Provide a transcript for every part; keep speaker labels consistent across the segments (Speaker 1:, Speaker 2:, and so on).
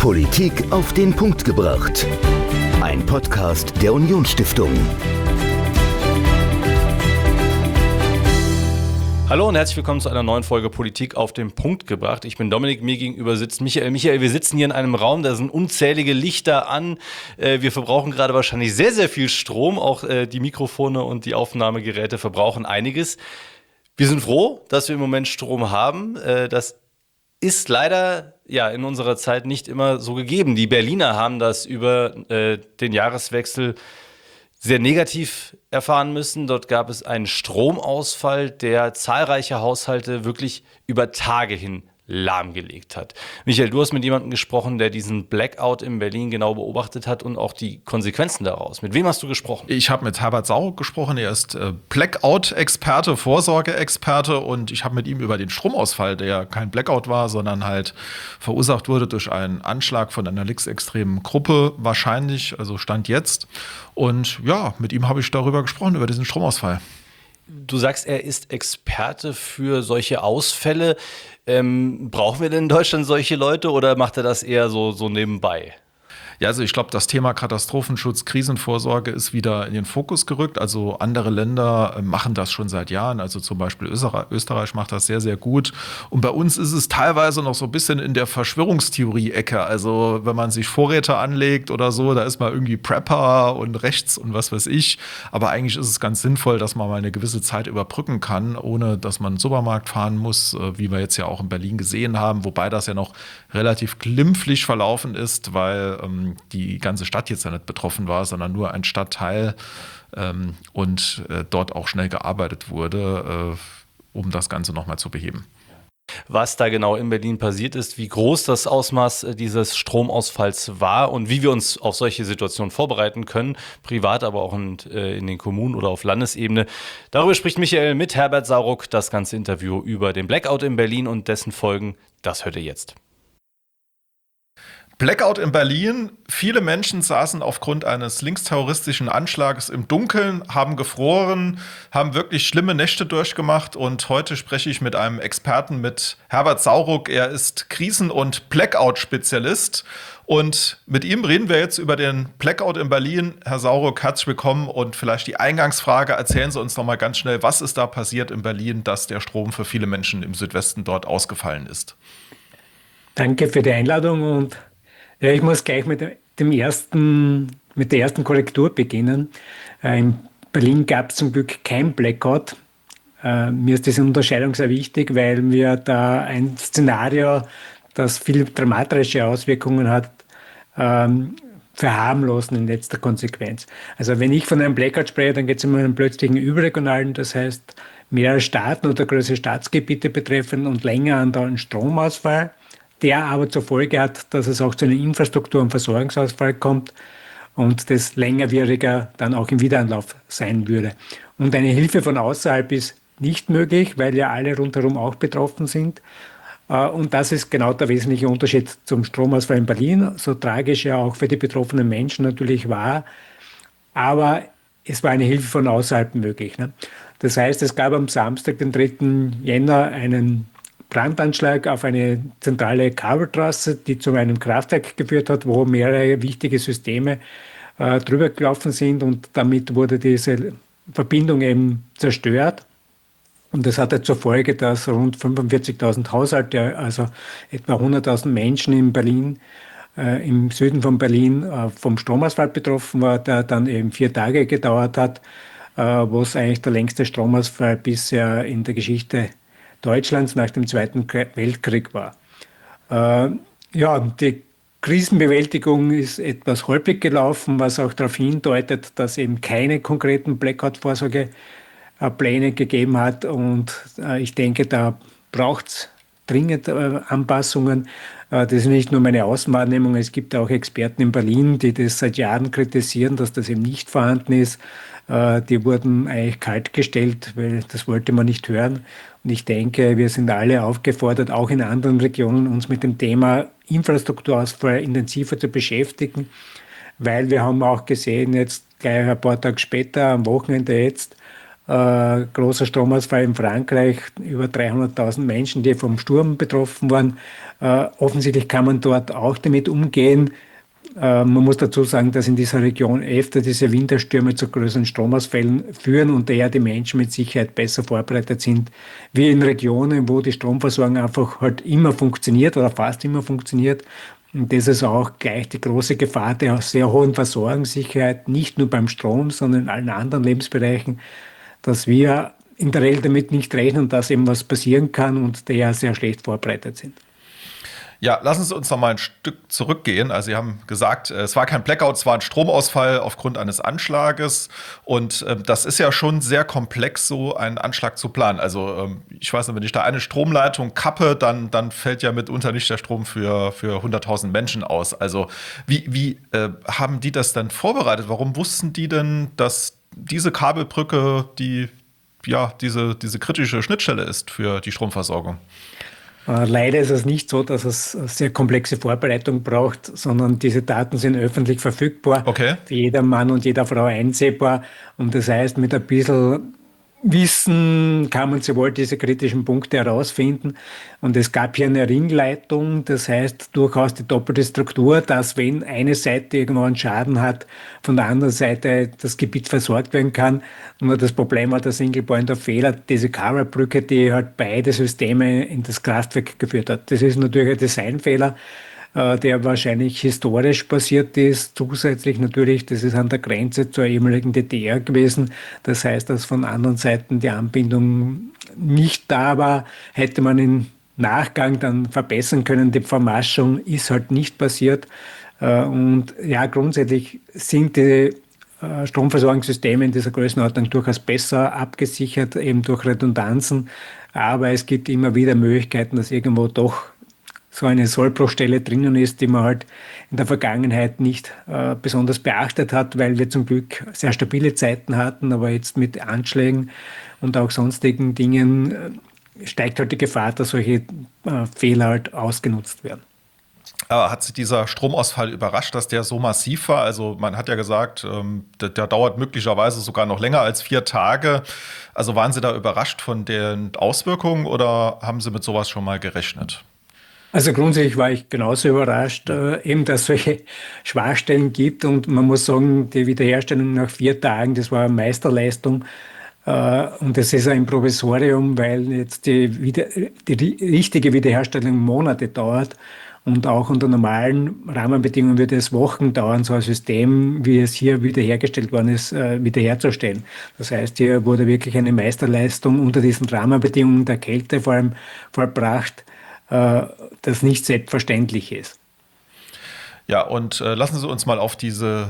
Speaker 1: Politik auf den Punkt gebracht. Ein Podcast der Unionsstiftung.
Speaker 2: Hallo und herzlich willkommen zu einer neuen Folge Politik auf den Punkt gebracht. Ich bin Dominik, mir gegenüber sitzt Michael. Michael, wir sitzen hier in einem Raum, da sind unzählige Lichter an. Wir verbrauchen gerade wahrscheinlich sehr, sehr viel Strom. Auch die Mikrofone und die Aufnahmegeräte verbrauchen einiges. Wir sind froh, dass wir im Moment Strom haben. Das ist leider in unserer Zeit nicht immer so gegeben. Die Berliner haben das über den Jahreswechsel sehr negativ erfahren müssen. Dort gab es einen Stromausfall, der zahlreiche Haushalte wirklich über Tage hin lahmgelegt hat. Michael, du hast mit jemandem gesprochen, der diesen Blackout in Berlin genau beobachtet hat und auch die Konsequenzen daraus. Mit wem hast du gesprochen?
Speaker 3: Ich habe mit Herbert Sauruck gesprochen. Er ist Blackout-Experte, Vorsorgeexperte, und ich habe mit ihm über den Stromausfall, der ja kein Blackout war, sondern halt verursacht wurde durch einen Anschlag von einer linksextremen Gruppe wahrscheinlich, also Stand jetzt. Und ja, mit ihm habe ich darüber gesprochen, über diesen Stromausfall.
Speaker 2: Du sagst, er ist Experte für solche Ausfälle. Brauchen wir denn in Deutschland solche Leute oder macht er das eher so nebenbei?
Speaker 3: Ja, also ich glaube, das Thema Katastrophenschutz, Krisenvorsorge ist wieder in den Fokus gerückt. Also andere Länder machen das schon seit Jahren. Also zum Beispiel Österreich macht das sehr, sehr gut. Und bei uns ist es teilweise noch so ein bisschen in der Verschwörungstheorie-Ecke. Also wenn man sich Vorräte anlegt oder so, da ist man irgendwie Prepper und rechts und was weiß ich. Aber eigentlich ist es ganz sinnvoll, dass man mal eine gewisse Zeit überbrücken kann, ohne dass man in den Supermarkt fahren muss, wie wir jetzt ja auch in Berlin gesehen haben. Wobei das ja noch relativ glimpflich verlaufen ist, weil die ganze Stadt jetzt ja nicht betroffen war, sondern nur ein Stadtteil und dort auch schnell gearbeitet wurde, um das Ganze nochmal zu beheben.
Speaker 2: Was da genau in Berlin passiert ist, wie groß das Ausmaß dieses Stromausfalls war und wie wir uns auf solche Situationen vorbereiten können, privat, aber auch in den Kommunen oder auf Landesebene. Darüber spricht Michael mit Herbert Sauruck. Das ganze Interview über den Blackout in Berlin und dessen Folgen, das hört ihr jetzt.
Speaker 3: Blackout in Berlin. Viele Menschen saßen aufgrund eines linksterroristischen Anschlags im Dunkeln, haben gefroren, haben wirklich schlimme Nächte durchgemacht. Und heute spreche ich mit einem Experten, mit Herbert Sauruck. Er ist Krisen- und Blackout-Spezialist. Und mit ihm reden wir jetzt über den Blackout in Berlin. Herr Sauruck, herzlich willkommen. Und vielleicht die Eingangsfrage, erzählen Sie uns noch mal ganz schnell, was ist da passiert in Berlin, dass der Strom für viele Menschen im Südwesten dort ausgefallen ist?
Speaker 4: Danke für die Einladung und ja, ich muss gleich mit der ersten Korrektur beginnen. In Berlin gab es zum Glück kein Blackout. Mir ist diese Unterscheidung sehr wichtig, weil wir da ein Szenario, das viel dramatische Auswirkungen hat, verharmlosen in letzter Konsequenz. Also wenn ich von einem Blackout spreche, dann geht es immer um einen plötzlichen überregionalen, das heißt mehrere Staaten oder größere Staatsgebiete betreffen und länger andauernden Stromausfall, der aber zur Folge hat, dass es auch zu einem Infrastruktur- und Versorgungsausfall kommt und das längerwieriger dann auch im Wiederanlauf sein würde. Und eine Hilfe von außerhalb ist nicht möglich, weil ja alle rundherum auch betroffen sind. Und das ist genau der wesentliche Unterschied zum Stromausfall in Berlin, so tragisch er auch für die betroffenen Menschen natürlich war. Aber es war eine Hilfe von außerhalb möglich. Das heißt, es gab am Samstag, den 3. Jänner, einen Brandanschlag auf eine zentrale Kabeltrasse, die zu einem Kraftwerk geführt hat, wo mehrere wichtige Systeme drüber gelaufen sind und damit wurde diese Verbindung eben zerstört. Und das hatte zur Folge, dass rund 45.000 Haushalte, also etwa 100.000 Menschen in Berlin, im Süden von Berlin, vom Stromausfall betroffen war, der dann eben 4 Tage gedauert hat, wo es eigentlich der längste Stromausfall bisher in der Geschichte Deutschlands nach dem Zweiten Weltkrieg war. Die Krisenbewältigung ist etwas holprig gelaufen, was auch darauf hindeutet, dass eben keine konkreten Blackout-Vorsorgepläne gegeben hat. Und ich denke, da braucht es dringend Anpassungen. Das ist nicht nur meine Außenwahrnehmung, es gibt auch Experten in Berlin, die das seit Jahren kritisieren, dass das eben nicht vorhanden ist. Die wurden eigentlich kaltgestellt, weil das wollte man nicht hören. Und ich denke, wir sind alle aufgefordert, auch in anderen Regionen uns mit dem Thema Infrastrukturausfall intensiver zu beschäftigen, weil wir haben auch gesehen, jetzt gleich ein paar Tage später, am Wochenende jetzt, großer Stromausfall in Frankreich, über 300.000 Menschen, die vom Sturm betroffen waren. Offensichtlich kann man dort auch damit umgehen. Man muss dazu sagen, dass in dieser Region öfter diese Winterstürme zu größeren Stromausfällen führen und daher die Menschen mit Sicherheit besser vorbereitet sind, wie in Regionen, wo die Stromversorgung einfach halt immer funktioniert oder fast immer funktioniert. Und das ist auch gleich die große Gefahr der sehr hohen Versorgungssicherheit, nicht nur beim Strom, sondern in allen anderen Lebensbereichen, dass wir in der Regel damit nicht rechnen, dass eben was passieren kann und daher sehr schlecht vorbereitet sind.
Speaker 3: Ja, lassen Sie uns noch mal ein Stück zurückgehen. Also Sie haben gesagt, es war kein Blackout, es war ein Stromausfall aufgrund eines Anschlages. Und das ist ja schon sehr komplex, so einen Anschlag zu planen. Also ich weiß nicht, wenn ich da eine Stromleitung kappe, dann fällt ja mitunter nicht der Strom für 100.000 Menschen aus. Also wie haben die das dann vorbereitet? Warum wussten die denn, dass diese Kabelbrücke diese kritische Schnittstelle ist für die Stromversorgung?
Speaker 4: Leider ist es nicht so, dass es sehr komplexe Vorbereitung braucht, sondern diese Daten sind öffentlich verfügbar, für jeder Mann und jeder Frau einsehbar. Und das heißt, mit ein bisschen Wissen kann man sehr wohl diese kritischen Punkte herausfinden. Und es gab hier eine Ringleitung, das heißt durchaus die doppelte Struktur, dass wenn eine Seite irgendwo einen Schaden hat, von der anderen Seite das Gebiet versorgt werden kann. Nur das Problem war der Single Point of Failure, diese Kabelbrücke, die halt beide Systeme in das Kraftwerk geführt hat. Das ist natürlich ein Designfehler, der wahrscheinlich historisch passiert ist. Zusätzlich natürlich, das ist an der Grenze zur ehemaligen DDR gewesen. Das heißt, dass von anderen Seiten die Anbindung nicht da war, hätte man im Nachgang dann verbessern können. Die Vermaschung ist halt nicht passiert. Und ja, grundsätzlich sind die Stromversorgungssysteme in dieser Größenordnung durchaus besser abgesichert, eben durch Redundanzen. Aber es gibt immer wieder Möglichkeiten, dass irgendwo doch so eine Sollbruchstelle drinnen ist, die man halt in der Vergangenheit nicht besonders beachtet hat, weil wir zum Glück sehr stabile Zeiten hatten, aber jetzt mit Anschlägen und auch sonstigen Dingen steigt halt die Gefahr, dass solche Fehler halt ausgenutzt werden.
Speaker 3: Hat Sie dieser Stromausfall überrascht, dass der so massiv war? Also man hat ja gesagt, der dauert möglicherweise sogar noch länger als 4 Tage. Also waren Sie da überrascht von den Auswirkungen oder haben Sie mit sowas schon mal gerechnet?
Speaker 4: Also grundsätzlich war ich genauso überrascht, eben dass es solche Schwachstellen gibt und man muss sagen, die Wiederherstellung nach 4 Tagen, das war eine Meisterleistung und das ist ein Provisorium, weil jetzt die richtige Wiederherstellung Monate dauert und auch unter normalen Rahmenbedingungen würde es Wochen dauern, so ein System, wie es hier wiederhergestellt worden ist, wiederherzustellen. Das heißt, hier wurde wirklich eine Meisterleistung unter diesen Rahmenbedingungen der Kälte vor allem vollbracht, das nicht selbstverständlich ist.
Speaker 3: Ja, und lassen Sie uns mal auf diese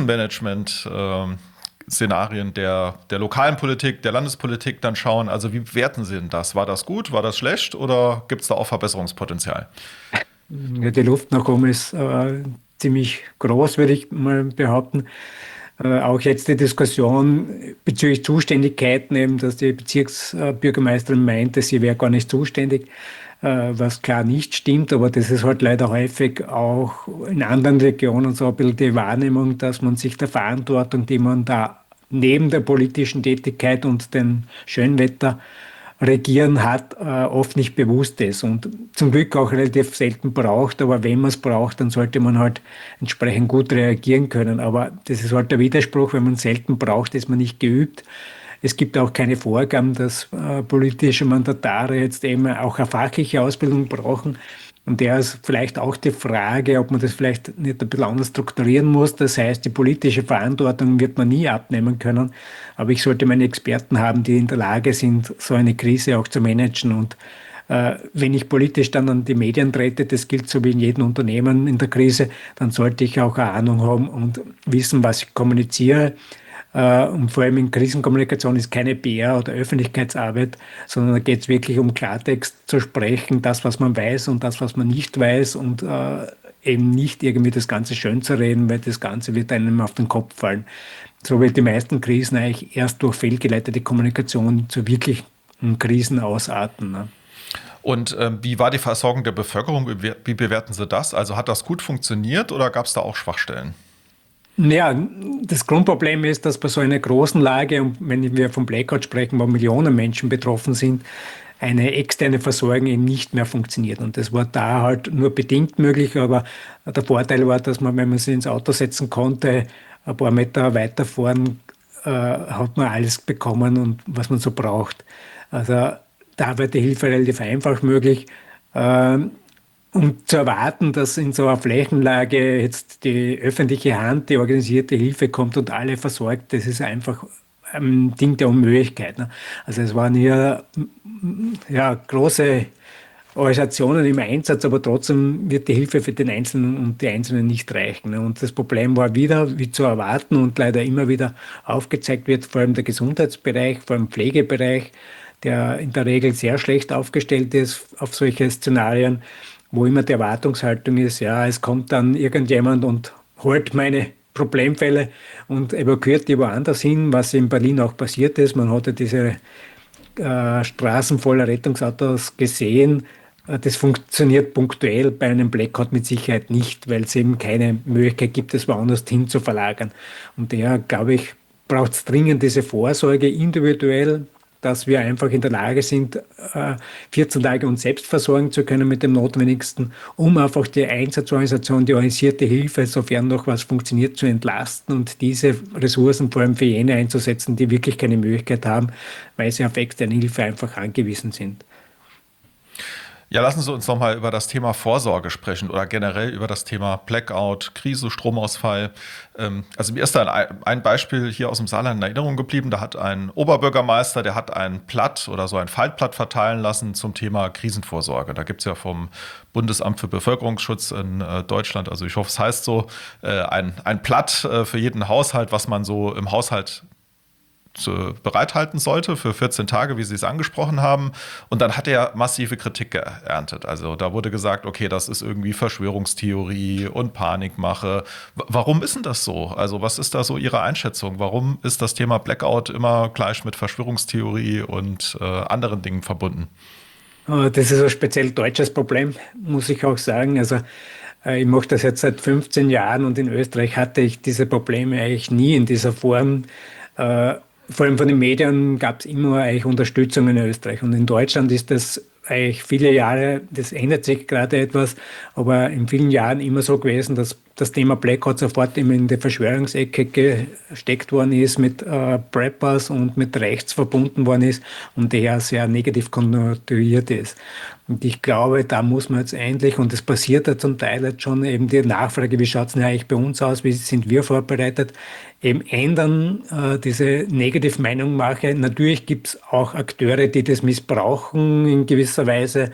Speaker 3: Krisenmanagement-Szenarien der lokalen Politik, der Landespolitik dann schauen. Also wie bewerten Sie denn das? War das gut, war das schlecht oder gibt es da auch Verbesserungspotenzial?
Speaker 4: Ja, die Luft nach oben ist ziemlich groß, würde ich mal behaupten. Auch jetzt die Diskussion bezüglich Zuständigkeiten, eben, dass die Bezirksbürgermeisterin meinte, sie wäre gar nicht zuständig, was klar nicht stimmt, aber das ist halt leider häufig auch in anderen Regionen so ein bisschen die Wahrnehmung, dass man sich der Verantwortung, die man da neben der politischen Tätigkeit und dem Schönwetter regieren hat, oft nicht bewusst ist und zum Glück auch relativ selten braucht, aber wenn man es braucht, dann sollte man halt entsprechend gut reagieren können. Aber das ist halt der Widerspruch, wenn man es selten braucht, ist man nicht geübt. Es gibt auch keine Vorgaben, dass politische Mandatare jetzt eben auch eine fachliche Ausbildung brauchen. Und der ist vielleicht auch die Frage, ob man das vielleicht nicht ein bisschen anders strukturieren muss. Das heißt, die politische Verantwortung wird man nie abnehmen können. Aber ich sollte meine Experten haben, die in der Lage sind, so eine Krise auch zu managen. Und wenn ich politisch dann an die Medien trete, das gilt so wie in jedem Unternehmen in der Krise, dann sollte ich auch eine Ahnung haben und wissen, was ich kommuniziere. Und vor allem in Krisenkommunikation ist keine PR oder Öffentlichkeitsarbeit, sondern da geht es wirklich um Klartext zu sprechen, das, was man weiß und das, was man nicht weiß und eben nicht irgendwie das Ganze schön zu reden, weil das Ganze wird einem auf den Kopf fallen. So wird die meisten Krisen eigentlich erst durch fehlgeleitete Kommunikation zu wirklichen Krisen ausarten. Ne?
Speaker 3: Und wie war die Versorgung der Bevölkerung? Wie bewerten Sie das? Also hat das gut funktioniert oder gab es da auch Schwachstellen?
Speaker 4: Ja, das Grundproblem ist, dass bei so einer großen Lage, und wenn wir vom Blackout sprechen, wo Millionen Menschen betroffen sind, eine externe Versorgung eben nicht mehr funktioniert. Und das war da halt nur bedingt möglich, aber der Vorteil war, dass man, wenn man sich ins Auto setzen konnte, ein paar Meter weiterfahren, hat man alles bekommen, und was man so braucht. Also da war die Hilfe relativ einfach möglich. Um zu erwarten, dass in so einer Flächenlage jetzt die öffentliche Hand, die organisierte Hilfe kommt und alle versorgt, das ist einfach ein Ding der Unmöglichkeit. Ne? Also es waren hier große Organisationen im Einsatz, aber trotzdem wird die Hilfe für den Einzelnen und die Einzelnen nicht reichen. Ne? Und das Problem war wieder, wie zu erwarten und leider immer wieder aufgezeigt wird, vor allem der Gesundheitsbereich, vor allem Pflegebereich, der in der Regel sehr schlecht aufgestellt ist auf solche Szenarien, wo immer die Erwartungshaltung ist, ja, es kommt dann irgendjemand und holt meine Problemfälle und evakuiert die woanders hin, was in Berlin auch passiert ist. Man hatte diese Straßen voller Rettungsautos gesehen. Das funktioniert punktuell bei einem Blackout mit Sicherheit nicht, weil es eben keine Möglichkeit gibt, es woanders hin zu verlagern. Und daher, glaube ich, braucht es dringend diese Vorsorge individuell, dass wir einfach in der Lage sind, 14 Tage uns selbst versorgen zu können mit dem Notwendigsten, um einfach die Einsatzorganisation, die organisierte Hilfe, sofern noch was funktioniert, zu entlasten und diese Ressourcen vor allem für jene einzusetzen, die wirklich keine Möglichkeit haben, weil sie auf externe Hilfe einfach angewiesen sind.
Speaker 3: Ja, lassen Sie uns noch mal über das Thema Vorsorge sprechen oder generell über das Thema Blackout, Krise, Stromausfall. Also mir ist da ein Beispiel hier aus dem Saarland in Erinnerung geblieben. Da hat ein Oberbürgermeister, der hat ein Blatt oder so ein Faltblatt verteilen lassen zum Thema Krisenvorsorge. Da gibt es ja vom Bundesamt für Bevölkerungsschutz in Deutschland, also ich hoffe, es heißt so, ein Blatt für jeden Haushalt, was man so im Haushalt bereithalten sollte für 14 Tage, wie Sie es angesprochen haben. Und dann hat er massive Kritik geerntet. Also da wurde gesagt, okay, das ist irgendwie Verschwörungstheorie und Panikmache. Warum ist denn das so? Also was ist da so Ihre Einschätzung? Warum ist das Thema Blackout immer gleich mit Verschwörungstheorie und anderen Dingen verbunden?
Speaker 4: Das ist ein speziell deutsches Problem, muss ich auch sagen. Also ich mache das jetzt seit 15 Jahren und in Österreich hatte ich diese Probleme eigentlich nie in dieser Form. Vor allem von den Medien gab es immer eigentlich Unterstützung in Österreich. Und in Deutschland ist das eigentlich viele Jahre, das ändert sich gerade etwas, aber in vielen Jahren immer so gewesen, dass das Thema Blackout sofort immer in die Verschwörungsecke gesteckt worden ist, mit Preppers und mit rechts verbunden worden ist und daher sehr negativ konnotiert ist. Und ich glaube, da muss man jetzt endlich, und das passiert ja zum Teil jetzt schon, eben die Nachfrage, wie schaut es denn eigentlich bei uns aus, wie sind wir vorbereitet, eben ändern, diese Negativ-Meinung mache. Natürlich gibt es auch Akteure, die das missbrauchen in gewisser Weise,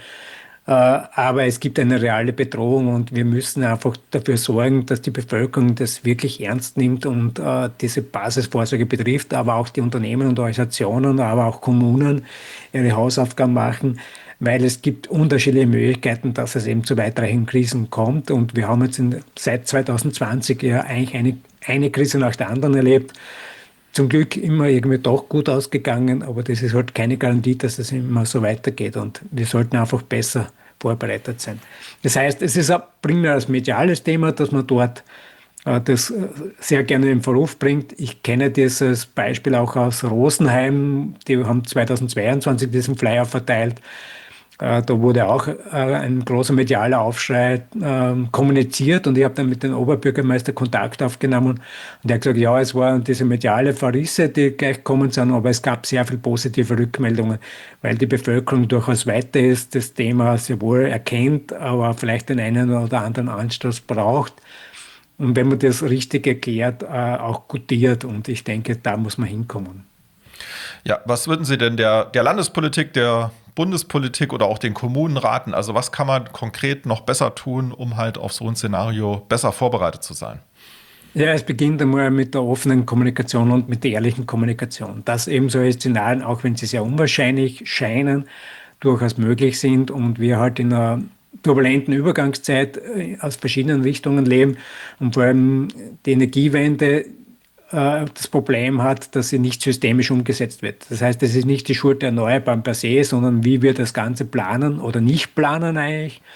Speaker 4: aber es gibt eine reale Bedrohung und wir müssen einfach dafür sorgen, dass die Bevölkerung das wirklich ernst nimmt und diese Basisvorsorge betrifft, aber auch die Unternehmen und Organisationen, aber auch Kommunen ihre Hausaufgaben machen, weil es gibt unterschiedliche Möglichkeiten, dass es eben zu weitreichenden Krisen kommt. Und wir haben jetzt seit 2020 ja eigentlich eine Krise nach der anderen erlebt. Zum Glück immer irgendwie doch gut ausgegangen, aber das ist halt keine Garantie, dass es immer so weitergeht. Und wir sollten einfach besser vorbereitet sein. Das heißt, es ist primär als mediales Thema, dass man dort das sehr gerne in Verruf bringt. Ich kenne dieses Beispiel auch aus Rosenheim. Die haben 2022 diesen Flyer verteilt. Da wurde auch ein großer medialer Aufschrei kommuniziert und ich habe dann mit dem Oberbürgermeister Kontakt aufgenommen und er hat gesagt, ja, es waren diese mediale Verrisse, die gleich kommen sind, aber es gab sehr viele positive Rückmeldungen, weil die Bevölkerung durchaus weiter ist, das Thema sehr wohl erkennt, aber vielleicht den einen oder anderen Anstoß braucht. Und wenn man das richtig erklärt, auch gutiert. Und ich denke, da muss man hinkommen.
Speaker 3: Ja, was würden Sie denn der Landespolitik, der Bundespolitik oder auch den Kommunen raten? Also was kann man konkret noch besser tun, um halt auf so ein Szenario besser vorbereitet zu sein?
Speaker 4: Ja, es beginnt einmal mit der offenen Kommunikation und mit der ehrlichen Kommunikation. Dass eben solche Szenarien, auch wenn sie sehr unwahrscheinlich scheinen, durchaus möglich sind und wir halt in einer turbulenten Übergangszeit aus verschiedenen Richtungen leben und vor allem die Energiewende das Problem hat, dass sie nicht systemisch umgesetzt wird. Das heißt, es ist nicht die Schuld der Erneuerbaren per se, sondern wie wir das Ganze planen oder nicht planen eigentlich.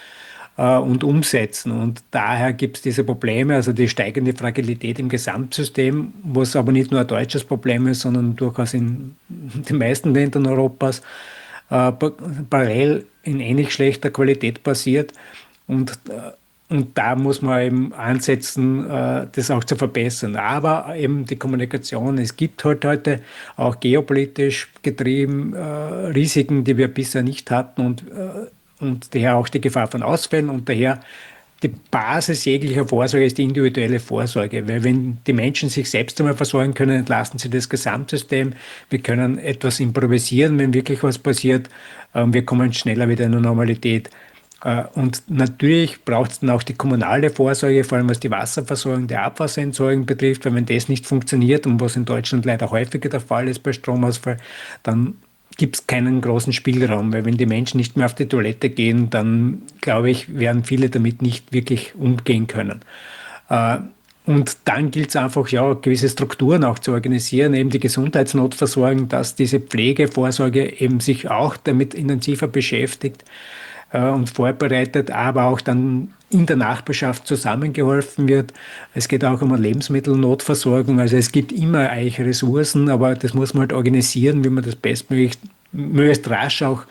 Speaker 4: und umsetzen. Und daher gibt es diese Probleme, also die steigende Fragilität im Gesamtsystem, was aber nicht nur ein deutsches Problem ist, sondern durchaus in den meisten Ländern Europas parallel in ähnlich schlechter Qualität passiert. Und da muss man eben ansetzen, das auch zu verbessern. Aber eben die Kommunikation, es gibt halt heute auch geopolitisch getrieben Risiken, die wir bisher nicht hatten und daher auch die Gefahr von Ausfällen und daher die Basis jeglicher Vorsorge ist die individuelle Vorsorge, weil wenn die Menschen sich selbst einmal versorgen können, entlasten sie das Gesamtsystem. Wir können etwas improvisieren, wenn wirklich was passiert. Wir kommen schneller wieder in eine Normalität. Und natürlich braucht es dann auch die kommunale Vorsorge, vor allem was die Wasserversorgung, die Abwasserentsorgung betrifft, weil wenn das nicht funktioniert und was in Deutschland leider häufiger der Fall ist bei Stromausfall, dann gibt es keinen großen Spielraum, weil wenn die Menschen nicht mehr auf die Toilette gehen, dann glaube ich, werden viele damit nicht wirklich umgehen können. Und dann gilt es einfach, ja, gewisse Strukturen auch zu organisieren, eben die Gesundheitsnotversorgung, dass diese Pflegevorsorge eben sich auch damit intensiver beschäftigt und vorbereitet, aber auch dann in der Nachbarschaft zusammengeholfen wird. Es geht auch um eine Lebensmittelnotversorgung. Also es gibt immer eigentlich Ressourcen, aber das muss man halt organisieren, wie man das möglichst rasch auch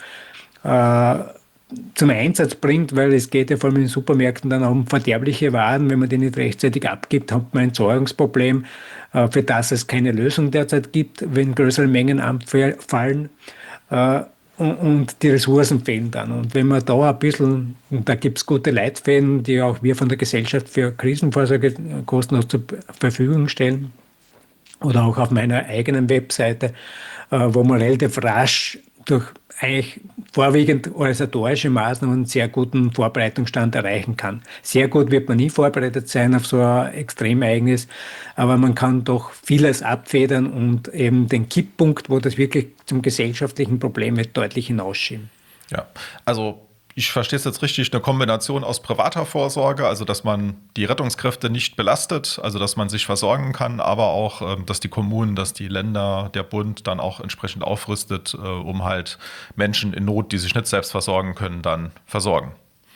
Speaker 4: zum Einsatz bringt, weil es geht ja vor allem in den Supermärkten dann auch um verderbliche Waren. Wenn man die nicht rechtzeitig abgibt, hat man ein Entsorgungsproblem, für das es keine Lösung derzeit gibt, wenn größere Mengen anfallen. Und die Ressourcen fehlen dann. Und wenn man da ein bisschen, und da gibt es gute Leitfäden, die auch wir von der Gesellschaft für Krisenvorsorge kostenlos zur Verfügung stellen, oder auch auf meiner eigenen Webseite, wo man relativ rasch durch eigentlich vorwiegend organisatorische Maßnahmen einen sehr guten Vorbereitungsstand erreichen kann. Sehr gut wird man nie vorbereitet sein auf so ein Extremereignis, aber man kann doch vieles abfedern und eben den Kipppunkt, wo das wirklich zum gesellschaftlichen Problem wird, deutlich hinausschieben.
Speaker 3: Ja, also ich verstehe es jetzt richtig, eine Kombination aus privater Vorsorge, also dass man die Rettungskräfte nicht belastet, also dass man sich versorgen kann, aber auch, dass die Kommunen, dass die Länder, der Bund dann auch entsprechend aufrüstet, um halt Menschen in Not, die sich nicht selbst versorgen können, dann versorgen.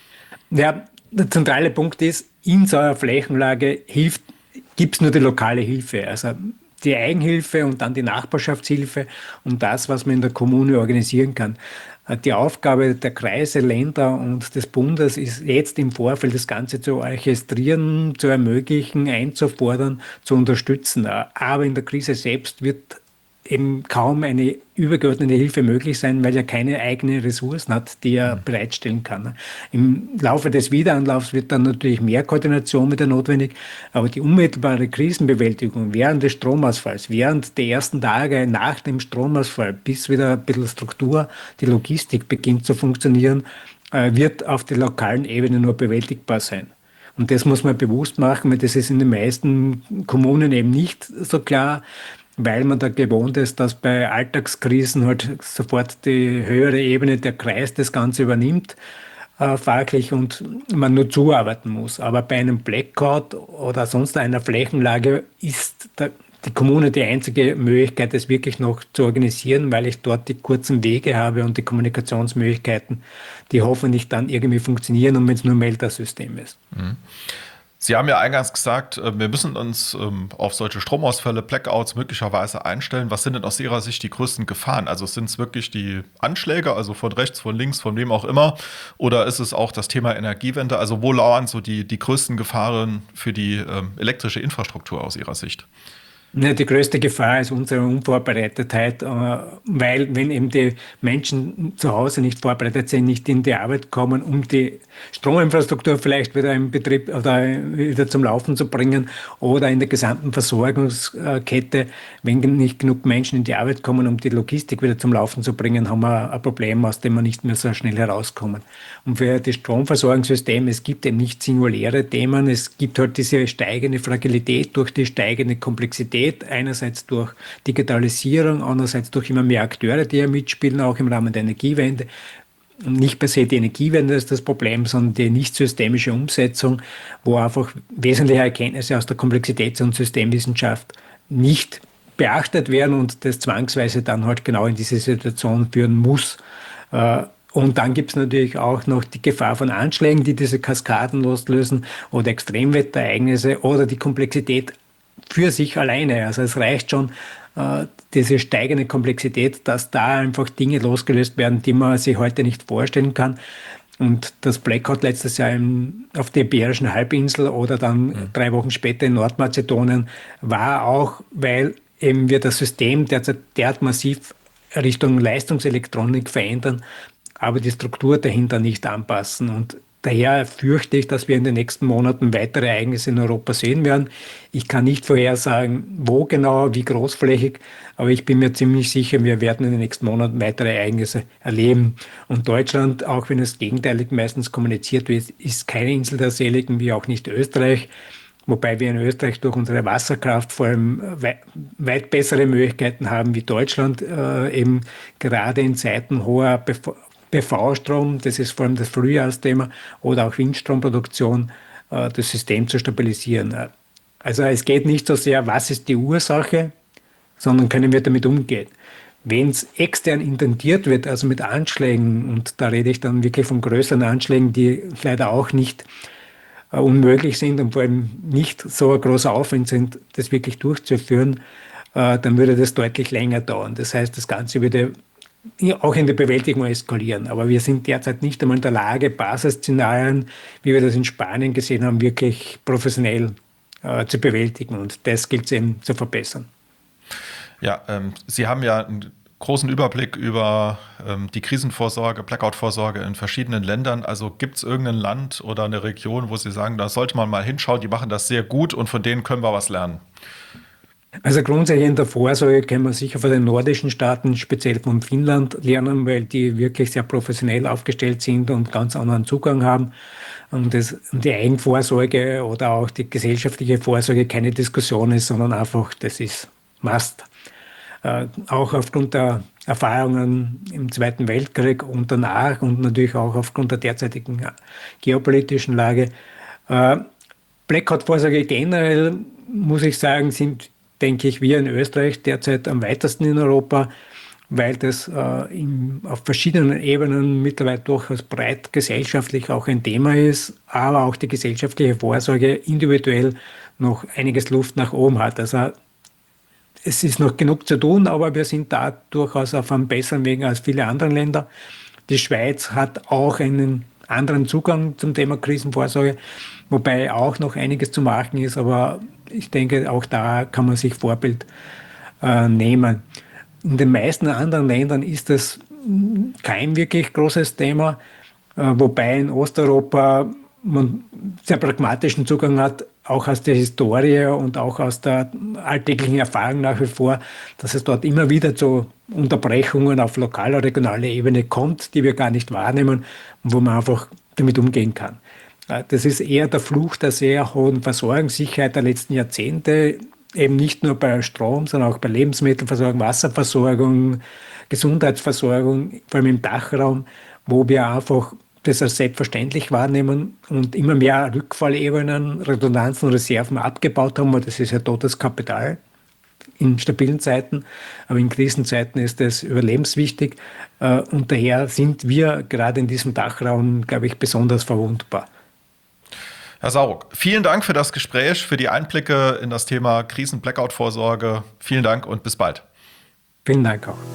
Speaker 4: Ja, der zentrale Punkt ist, in so einer Flächenlage gibt es nur die lokale Hilfe, also die Eigenhilfe und dann die Nachbarschaftshilfe und das, was man in der Kommune organisieren kann. Die Aufgabe der Kreise, Länder und des Bundes ist jetzt im Vorfeld das Ganze zu orchestrieren, zu ermöglichen, einzufordern, zu unterstützen. Aber in der Krise selbst wird eben kaum eine übergeordnete Hilfe möglich sein, weil er keine eigenen Ressourcen hat, die er bereitstellen kann. Im Laufe des Wiederanlaufs wird dann natürlich mehr Koordination wieder notwendig, aber die unmittelbare Krisenbewältigung während des Stromausfalls, während der ersten Tage nach dem Stromausfall, bis wieder ein bisschen Struktur, die Logistik beginnt zu funktionieren, wird auf der lokalen Ebene nur bewältigbar sein. Und das muss man bewusst machen, weil das ist in den meisten Kommunen eben nicht so klar, weil man da gewohnt ist, dass bei Alltagskrisen halt sofort die höhere Ebene, der Kreis, das Ganze übernimmt, fachlich und man nur zuarbeiten muss. Aber bei einem Blackout oder sonst einer Flächenlage ist die Kommune die einzige Möglichkeit, das wirklich noch zu organisieren, weil ich dort die kurzen Wege habe und die Kommunikationsmöglichkeiten, die hoffentlich dann irgendwie funktionieren und wenn es nur ein Meldersystem ist.
Speaker 3: Mhm. Sie haben ja eingangs gesagt, wir müssen uns auf solche Stromausfälle, Blackouts möglicherweise einstellen. Was sind denn aus Ihrer Sicht die größten Gefahren? Also sind es wirklich die Anschläge, also von rechts, von links, von wem auch immer? Oder ist es auch das Thema Energiewende? Also wo lauern so die größten Gefahren für die elektrische Infrastruktur aus Ihrer Sicht?
Speaker 4: Ja, die größte Gefahr ist unsere Unvorbereitetheit, weil wenn eben die Menschen zu Hause nicht vorbereitet sind, nicht in die Arbeit kommen, um die Strominfrastruktur vielleicht wieder in Betrieb oder wieder zum Laufen zu bringen oder in der gesamten Versorgungskette, wenn nicht genug Menschen in die Arbeit kommen, um die Logistik wieder zum Laufen zu bringen, haben wir ein Problem, aus dem wir nicht mehr so schnell herauskommen. Und für das Stromversorgungssystem, es gibt eben nicht singuläre Themen, es gibt halt diese steigende Fragilität durch die steigende Komplexität, einerseits durch Digitalisierung, andererseits durch immer mehr Akteure, die ja mitspielen, auch im Rahmen der Energiewende. Nicht per se die Energiewende ist das Problem, sondern die nicht systemische Umsetzung, wo einfach wesentliche Erkenntnisse aus der Komplexitäts- und Systemwissenschaft nicht beachtet werden und das zwangsweise dann halt genau in diese Situation führen muss. Und dann gibt es natürlich auch noch die Gefahr von Anschlägen, die diese Kaskaden loslösen oder Extremwetterereignisse oder die Komplexität für sich alleine. Also es reicht schon diese steigende Komplexität, dass da einfach Dinge losgelöst werden, die man sich heute nicht vorstellen kann. Und das Blackout letztes Jahr auf der Iberischen Halbinsel oder dann 3 Wochen später in Nordmazedonien war auch, weil eben wir das System derzeit derart massiv Richtung Leistungselektronik verändern, aber die Struktur dahinter nicht anpassen. Und daher fürchte ich, dass wir in den nächsten Monaten weitere Ereignisse in Europa sehen werden. Ich kann nicht vorhersagen, wo genau, wie großflächig, aber ich bin mir ziemlich sicher, wir werden in den nächsten Monaten weitere Ereignisse erleben. Und Deutschland, auch wenn es gegenteilig meistens kommuniziert wird, ist keine Insel der Seligen, wie auch nicht Österreich. Wobei wir in Österreich durch unsere Wasserkraft vor allem weit bessere Möglichkeiten haben wie Deutschland, eben gerade in Zeiten hoher PV-Strom, das ist vor allem das Frühjahrsthema, oder auch Windstromproduktion, das System zu stabilisieren. Also es geht nicht so sehr, was ist die Ursache, sondern können wir damit umgehen. Wenn es extern intendiert wird, also mit Anschlägen, und da rede ich dann wirklich von größeren Anschlägen, die leider auch nicht unmöglich sind und vor allem nicht so ein großer Aufwand sind, das wirklich durchzuführen, dann würde das deutlich länger dauern. Das heißt, das Ganze würde auch in der Bewältigung eskalieren. Aber wir sind derzeit nicht einmal in der Lage, Basisszenarien, wie wir das in Spanien gesehen haben, wirklich professionell zu bewältigen. Und das gilt es eben zu verbessern.
Speaker 3: Ja, Sie haben ja einen großen Überblick über die Krisenvorsorge, Blackout-Vorsorge in verschiedenen Ländern. Also gibt es irgendein Land oder eine Region, wo Sie sagen, da sollte man mal hinschauen, die machen das sehr gut und von denen können wir was lernen?
Speaker 4: Also grundsätzlich in der Vorsorge können wir sicher von den nordischen Staaten, speziell von Finnland, lernen, weil die wirklich sehr professionell aufgestellt sind und ganz anderen Zugang haben. Und die Eigenvorsorge oder auch die gesellschaftliche Vorsorge keine Diskussion ist, sondern einfach, das ist Must. Auch aufgrund der Erfahrungen im Zweiten Weltkrieg und danach und natürlich auch aufgrund der derzeitigen geopolitischen Lage. Blackout-Vorsorge generell, muss ich sagen, sind, denke ich, wir in Österreich derzeit am weitesten in Europa, weil das auf verschiedenen Ebenen mittlerweile durchaus breit gesellschaftlich auch ein Thema ist, aber auch die gesellschaftliche Vorsorge individuell noch einiges Luft nach oben hat. Also es ist noch genug zu tun, aber wir sind da durchaus auf einem besseren Weg als viele andere Länder. Die Schweiz hat auch einen anderen Zugang zum Thema Krisenvorsorge, wobei auch noch einiges zu machen ist, aber ich denke, auch da kann man sich Vorbild nehmen. In den meisten anderen Ländern ist das kein wirklich großes Thema, wobei in Osteuropa man sehr pragmatischen Zugang hat, auch aus der Historie und auch aus der alltäglichen Erfahrung nach wie vor, dass es dort immer wieder zu Unterbrechungen auf lokaler, regionaler Ebene kommt, die wir gar nicht wahrnehmen und wo man einfach damit umgehen kann. Das ist eher der Fluch der sehr hohen Versorgungssicherheit der letzten Jahrzehnte, eben nicht nur bei Strom, sondern auch bei Lebensmittelversorgung, Wasserversorgung, Gesundheitsversorgung, vor allem im Dachraum, wo wir einfach das als selbstverständlich wahrnehmen und immer mehr Rückfallebenen, Redundanzen, Reserven abgebaut haben. Und das ist ja totes Kapital in stabilen Zeiten, aber in Krisenzeiten ist das überlebenswichtig. Und daher sind wir gerade in diesem Dachraum, glaube ich, besonders verwundbar.
Speaker 3: Herr Sauruck, vielen Dank für das Gespräch, für die Einblicke in das Thema Krisen-Blackout-Vorsorge. Vielen Dank und bis bald.
Speaker 4: Vielen Dank auch.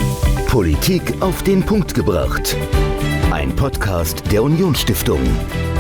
Speaker 1: Politik auf den Punkt gebracht. Ein Podcast der Unionsstiftung.